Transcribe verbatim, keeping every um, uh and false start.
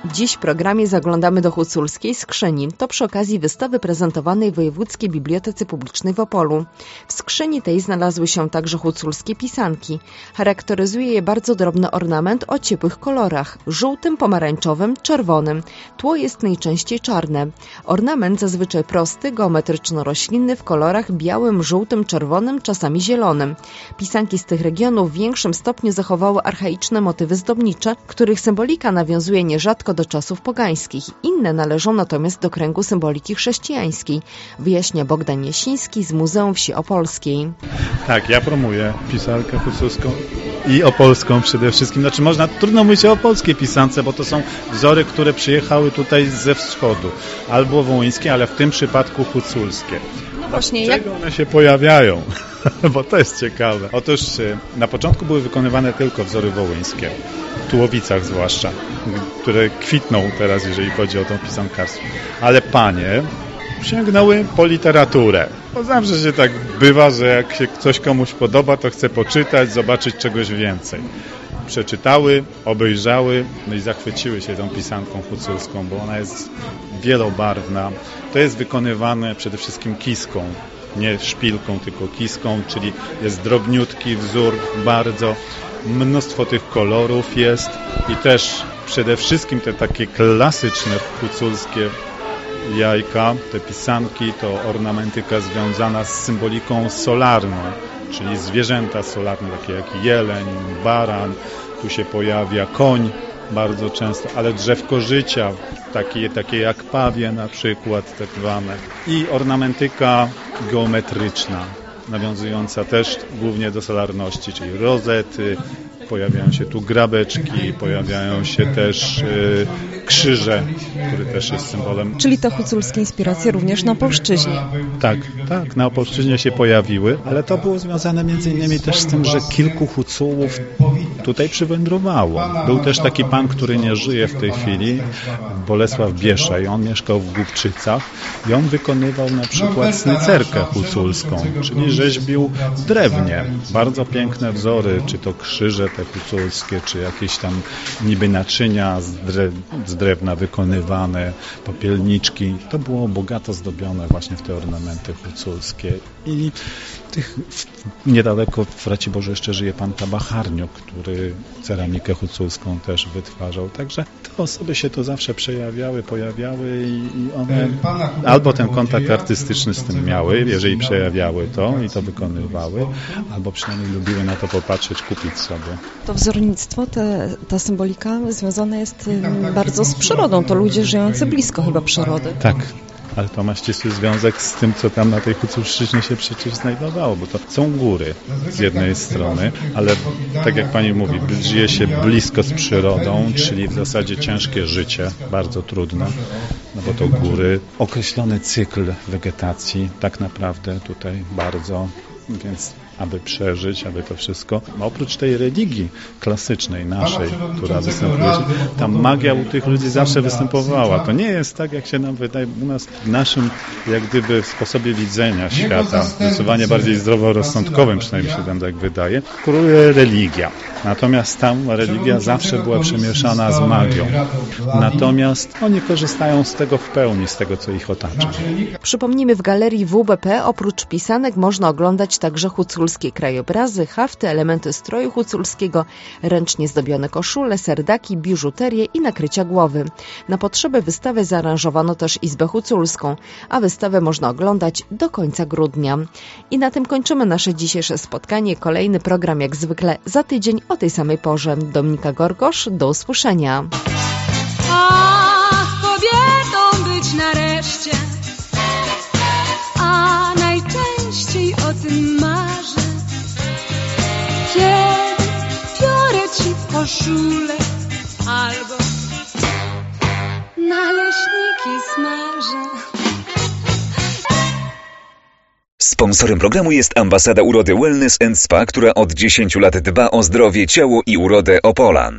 Dziś w programie zaglądamy do Huculskiej Skrzyni. To przy okazji wystawy prezentowanej w Wojewódzkiej Bibliotece Publicznej w Opolu. W skrzyni tej znalazły się także huculskie pisanki. Charakteryzuje je bardzo drobny ornament o ciepłych kolorach – żółtym, pomarańczowym, czerwonym. Tło jest najczęściej czarne. Ornament zazwyczaj prosty, geometryczno-roślinny w kolorach białym, żółtym, czerwonym, czasami zielonym. Pisanki z tych regionów w większym stopniu zachowały archaiczne motywy zdobnicze, których symbolika nawiązuje nierzadko do czasów pogańskich. Inne należą natomiast do kręgu symboliki chrześcijańskiej, wyjaśnia Bogdan Jasiński z Muzeum Wsi Opolskiej. Tak, ja promuję pisarkę huculską i opolską przede wszystkim. Znaczy można, trudno mówić o opolskiej pisance, bo to są wzory, które przyjechały tutaj ze wschodu. Albo wołyńskie, ale w tym przypadku huculskie. No właśnie, Dlaczego jak... one się pojawiają? Bo to jest ciekawe. Otóż na początku były wykonywane tylko wzory wołyńskie. W Tułowicach zwłaszcza, które kwitną teraz, jeżeli chodzi o to pisankarstwo. Ale panie sięgnęły po literaturę. Bo zawsze się tak bywa, że jak się coś komuś podoba, to chce poczytać, zobaczyć czegoś więcej. Przeczytały, obejrzały, no i zachwyciły się tą pisanką huculską, bo ona jest wielobarwna. To jest wykonywane przede wszystkim kiską, nie szpilką, tylko kiską, czyli jest drobniutki wzór, bardzo mnóstwo tych kolorów jest i też przede wszystkim te takie klasyczne huculskie jajka, te pisanki, to ornamentyka związana z symboliką solarną, czyli zwierzęta solarne, takie jak jeleń, baran, tu się pojawia koń bardzo często, ale drzewko życia, takie, takie jak pawie na przykład, tak zwane. I ornamentyka geometryczna, nawiązująca też głównie do solarności, czyli rozety, pojawiają się tu grabeczki, pojawiają się też y, krzyże, który też jest symbolem. Czyli te huculskie inspiracje również na Opolszczyźnie. Tak, tak, na Opolszczyźnie się pojawiły, ale to było związane między innymi też z tym, że kilku hucułów tutaj przywędrowało. Był też taki pan, który nie żyje w tej chwili, Bolesław Bieszaj, on mieszkał w Głubczycach i on wykonywał na przykład snycerkę huculską, czyli rzeźbił w drewnie. Bardzo piękne wzory, czy to krzyże te huculskie, czy jakieś tam niby naczynia z, drew, z drewna wykonywane, popielniczki. To było bogato zdobione właśnie w te ornamenty huculskie. I tych, niedaleko w Raciborzu jeszcze żyje pan Tabacharniuk, który ceramikę huculską też wytwarzał. Także te osoby się to zawsze przejawiały, pojawiały i, i one albo ten kontakt artystyczny z tym miały, jeżeli przejawiały to i to wykonywały, albo przynajmniej lubiły na to popatrzeć, kupić sobie. To wzornictwo, te, ta symbolika związana jest bardzo z przyrodą. To ludzie żyjący blisko chyba przyrody. Tak. Ale to ma ścisły związek z tym, co tam na tej Huculszczyźnie się przecież znajdowało, bo to są góry z jednej strony, ale tak jak pani mówi, żyje się blisko z przyrodą, czyli w zasadzie ciężkie życie, bardzo trudne, no bo to góry, określony cykl wegetacji, tak naprawdę tutaj bardzo, więc aby przeżyć, aby to wszystko. No oprócz tej religii klasycznej naszej, która występuje, ta magia u tych ludzi zawsze występowała. To nie jest tak, jak się nam wydaje u nas, w naszym jak gdyby sposobie widzenia świata, zdecydowanie bardziej zdroworozsądkowym, przynajmniej się tam tak wydaje, króluje religia. Natomiast tam religia zawsze była przemieszana z magią. Natomiast oni korzystają z tego w pełni, z tego, co ich otacza. Przypomnijmy, w galerii W B P oprócz pisanek można oglądać także huculskie krajobrazy, hafty, elementy stroju huculskiego, ręcznie zdobione koszule, serdaki, biżuterię i nakrycia głowy. Na potrzeby wystawy zaaranżowano też izbę huculską, a wystawę można oglądać do końca grudnia. I na tym kończymy nasze dzisiejsze spotkanie. Kolejny program jak zwykle za tydzień o tej samej porze. Dominika Gorgosz, do usłyszenia. Ach, kobietą być nareszcie, a najczęściej o tym marzę. Kiedy biorę ci w koszulę albo naleśniki smażę. Sponsorem programu jest Ambasada Urody Wellness and Spa, która od dziesięciu lat dba o zdrowie, ciało i urodę Opolan.